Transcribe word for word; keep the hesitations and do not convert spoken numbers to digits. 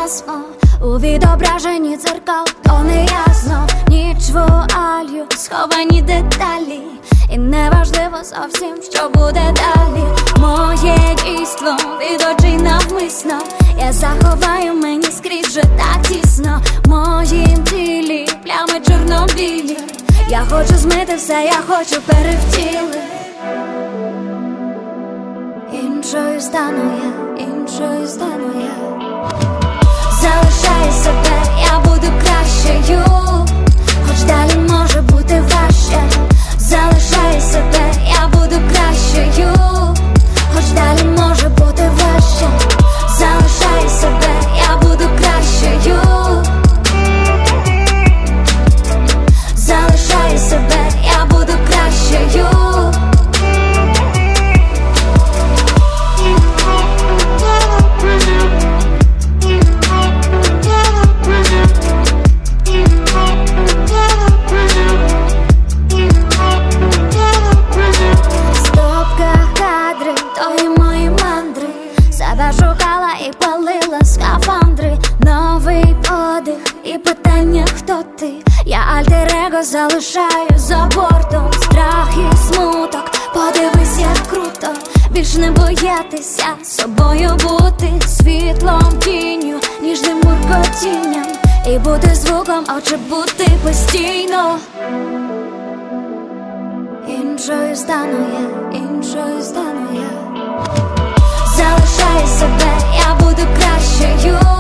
пасмо у відображенні дзеркал, то не ясно, ніч вуалью, сховані деталі, і неважливо зовсім, що буде далі. Моє дійство від очей навмисно, я заховаю, мені скрізь вже так тісно. В моїм тілі плями чорно-білі, я хочу змити все, я хочу перевтіли. Іншою стану я, іншою стану я. Залишай себе, я буду кращою, хоч далі може бути важче. Залишай себе, я буду кращою, хоч далі може бути важче. Залишай себе, я буду кращою. Залишай себе, я буду кращою. Шукала і палила скафандри, новий подих і питання, хто ти? Я альтер-его залишаю за бортом. Страх і смуток, подивись, як круто. Більш не боятися собою бути, світлом, тінню, ніжним муркотінням, і бути звуком, отже бути постійно. Іншою стану я, іншою стану я. Залишай себе, я буду кращою.